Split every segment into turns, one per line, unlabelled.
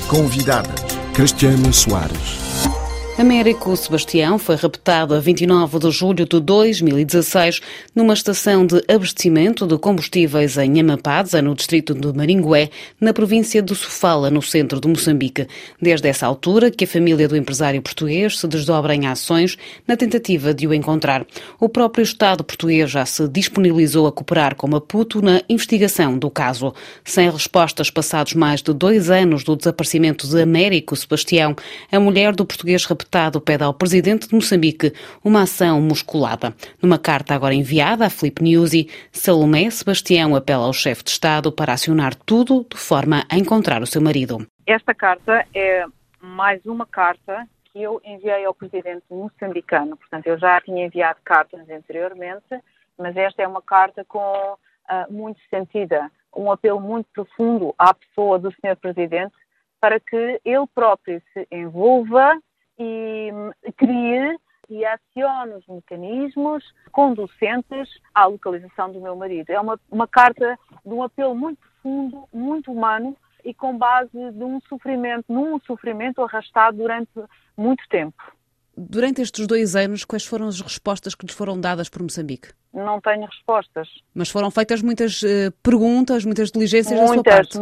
Convidadas: Cristiana Soares.
Américo Sebastião foi raptado a 29 de julho de 2016 numa estação de abastecimento de combustíveis em Nhamapadza, no distrito de Maringué, na província de Sofala, no centro de Moçambique. Desde essa altura que a família do empresário português se desdobra em ações na tentativa de o encontrar. O próprio Estado português já se disponibilizou a cooperar com Maputo na investigação do caso. Sem respostas passados mais de 2 anos do desaparecimento de Américo Sebastião, a mulher do português raptado pede ao presidente de Moçambique uma ação musculada. Numa carta agora enviada à Filipe Nyusi, Salomé Sebastião apela ao chefe de Estado para acionar tudo de forma a encontrar o seu marido.
Esta carta é mais uma carta que eu enviei ao presidente moçambicano. Portanto, eu já tinha enviado cartas anteriormente, mas esta é uma carta com muito sentida, um apelo muito profundo à pessoa do Sr. Presidente para que ele próprio se envolva e crie e acione os mecanismos conducentes à localização do meu marido. É uma carta de um apelo muito profundo, muito humano e com base num sofrimento arrastado durante muito tempo.
Durante estes 2 anos, quais foram as respostas que lhes foram dadas por Moçambique?
Não tenho respostas.
Mas foram feitas muitas perguntas, muitas diligências da sua parte?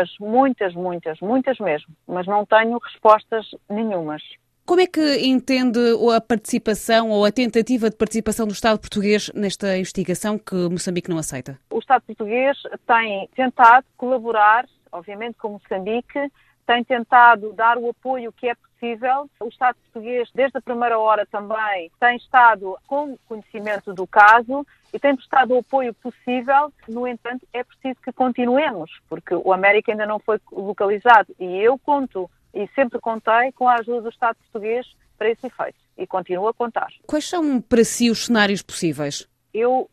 Muitas
mesmo. Mas não tenho respostas nenhumas.
Como é que entende a participação ou a tentativa de participação do Estado português nesta investigação que Moçambique não aceita?
O Estado português tem tentado colaborar, obviamente com Moçambique, tem tentado dar o apoio que é possível. O Estado português, desde a primeira hora também, tem estado com conhecimento do caso e tem prestado o apoio possível. No entanto, é preciso que continuemos, porque o Américo ainda não foi localizado e eu conto e sempre contei com a ajuda do Estado português para esse efeito e continuo a contar.
Quais são para si os cenários possíveis?
Eu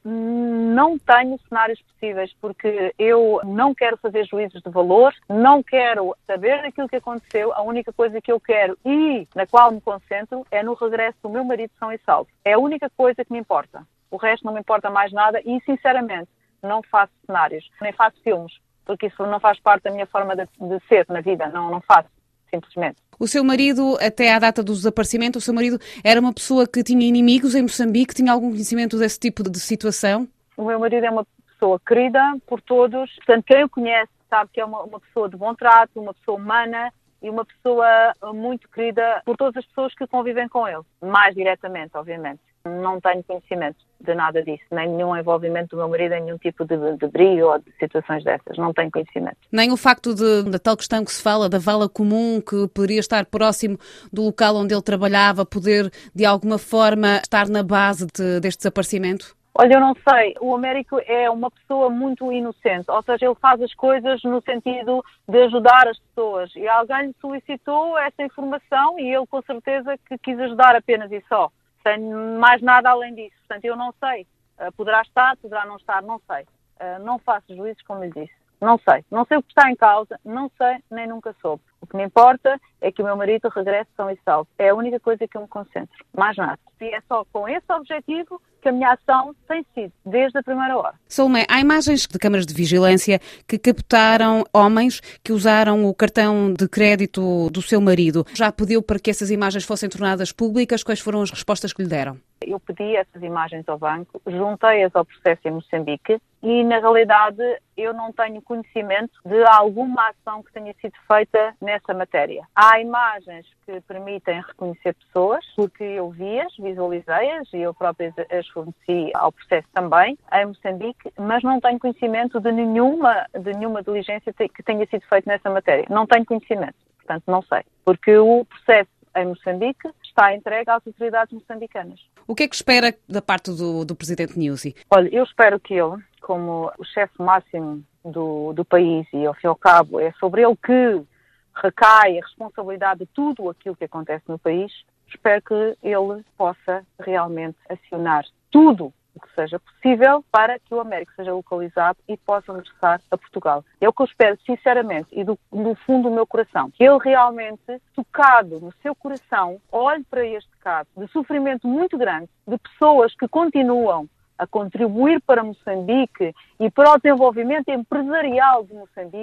não tenho cenários possíveis porque eu não quero fazer juízos de valor, não quero saber daquilo que aconteceu. A única coisa que eu quero e na qual me concentro é no regresso do meu marido são e salvo. É a única coisa que me importa. O resto não me importa mais nada e, sinceramente, não faço cenários, nem faço filmes, porque isso não faz parte da minha forma de ser na vida, não faço. Simplesmente.
O seu marido, até à data do desaparecimento, o seu marido era uma pessoa que tinha inimigos em Moçambique? Tinha algum conhecimento desse tipo de situação?
O meu marido é uma pessoa querida por todos. Portanto, quem o conhece sabe que é uma pessoa de bom trato, uma pessoa humana e uma pessoa muito querida por todas as pessoas que convivem com ele. Mais diretamente, obviamente. Não tenho conhecimento de nada disso, nem nenhum envolvimento do meu marido em nenhum tipo de briga ou de situações dessas. Não tenho conhecimento.
Nem o facto da tal questão que se fala, da vala comum, que poderia estar próximo do local onde ele trabalhava, poder, de alguma forma, estar na base deste desaparecimento?
Olha, eu não sei. O Américo é uma pessoa muito inocente, ou seja, ele faz as coisas no sentido de ajudar as pessoas. E alguém lhe solicitou essa informação e ele, com certeza, que quis ajudar apenas e só. Tenho mais nada além disso. Portanto, eu não sei. Poderá estar, poderá não estar, não sei. Não faço juízos, como lhe disse. Não sei. Não sei o que está em causa, não sei, nem nunca soube. O que me importa é que o meu marido regresse são e salvo. É a única coisa que eu me concentro. Mais nada. E é só com esse objetivo que a minha ação tem sido, desde a primeira hora.
Salomé, há imagens de câmaras de vigilância que captaram homens que usaram o cartão de crédito do seu marido. Já pediu para que essas imagens fossem tornadas públicas? Quais foram as respostas que lhe deram?
Eu pedi essas imagens ao banco, juntei-as ao processo em Moçambique e, na realidade, eu não tenho conhecimento de alguma ação que tenha sido feita nessa matéria. Há imagens que permitem reconhecer pessoas, porque eu vi-as, visualizei-as e eu própria as forneci ao processo também, em Moçambique, mas não tenho conhecimento de nenhuma diligência que tenha sido feita nessa matéria. Não tenho conhecimento, portanto não sei, porque o processo em Moçambique está entregue às autoridades moçambicanas.
O que é que espera da parte do presidente Nyusi?
Olha, eu espero que ele, como o chefe máximo do país e, ao fim e ao cabo, é sobre ele que recai a responsabilidade de tudo aquilo que acontece no país, espero que ele possa realmente acionar tudo o que seja possível para que o Américo seja localizado e possa regressar a Portugal. É o que eu espero, sinceramente, e do fundo do meu coração. Que ele realmente, tocado no seu coração, olhe para este caso de sofrimento muito grande, de pessoas que continuam a contribuir para Moçambique e para o desenvolvimento empresarial de Moçambique,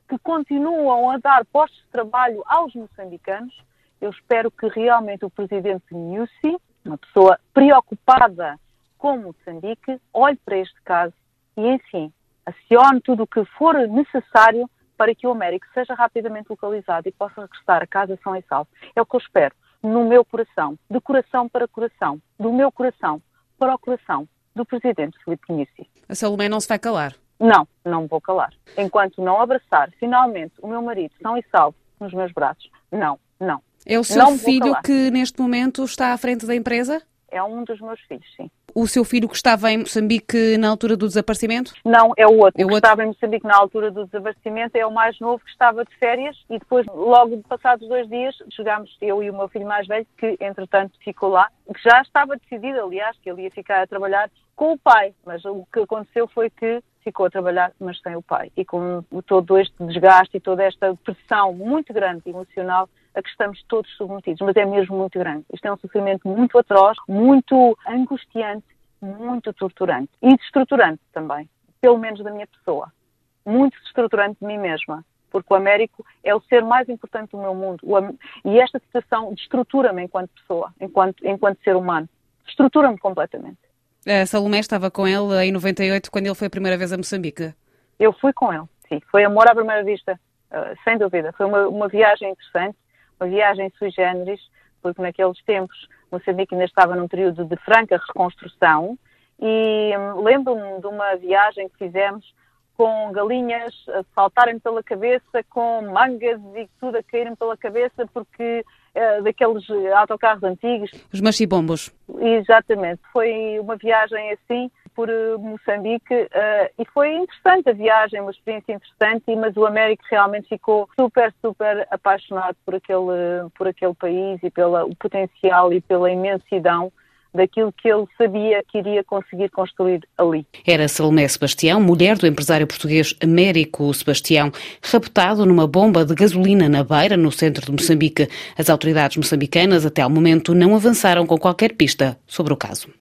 que continuam a dar postos de trabalho aos moçambicanos. Eu espero que realmente o presidente Nyusi, uma pessoa preocupada com Moçambique, olhe para este caso e, enfim, acione tudo o que for necessário para que o Américo seja rapidamente localizado e possa regressar a casa são e salvo. É o que eu espero, no meu coração, de coração para coração, do meu coração para o coração do presidente Filipe Nyusi.
A Salomé não se vai calar?
Não, não me vou calar. Enquanto não abraçar, finalmente, o meu marido são e salvo nos meus braços, não.
É o seu filho que neste momento está à frente da empresa?
É um dos meus filhos, sim.
O seu filho que estava em Moçambique na altura do desaparecimento?
Não, é o outro. O que estava em Moçambique na altura do desaparecimento é o mais novo que estava de férias e depois, logo passados 2 dias, chegámos, eu e o meu filho mais velho, que entretanto ficou lá, que já estava decidido, aliás, que ele ia ficar a trabalhar com o pai, mas o que aconteceu foi que ficou a trabalhar, mas sem o pai. E com todo este desgaste e toda esta pressão muito grande emocional a que estamos todos submetidos, mas é mesmo muito grande. Isto é um sofrimento muito atroz, muito angustiante, muito torturante e destruturante também, pelo menos da minha pessoa. Muito destruturante de mim mesma, porque o Américo é o ser mais importante do meu mundo e esta situação destrutura-me enquanto pessoa, enquanto ser humano. Destrutura-me completamente.
A Salomé estava com ele em 98, quando ele foi a primeira vez a Moçambique?
Eu fui com ele, sim. Foi amor à primeira vista, sem dúvida. Foi uma viagem interessante, uma viagem sui generis, porque naqueles tempos Moçambique ainda estava num período de franca reconstrução e lembro-me de uma viagem que fizemos com galinhas a saltarem pela cabeça, com mangas e tudo a caírem pela cabeça, porque daqueles autocarros antigos.
Os machibombos.
Exatamente. Foi uma viagem assim por Moçambique e foi interessante a viagem, uma experiência interessante, mas o Américo realmente ficou super apaixonado por aquele país e pelo potencial e pela imensidão daquilo que ele sabia que iria conseguir construir ali.
Era Salomé Sebastião, mulher do empresário português Américo Sebastião, raptado numa bomba de gasolina na Beira, no centro de Moçambique. As autoridades moçambicanas até ao momento não avançaram com qualquer pista sobre o caso.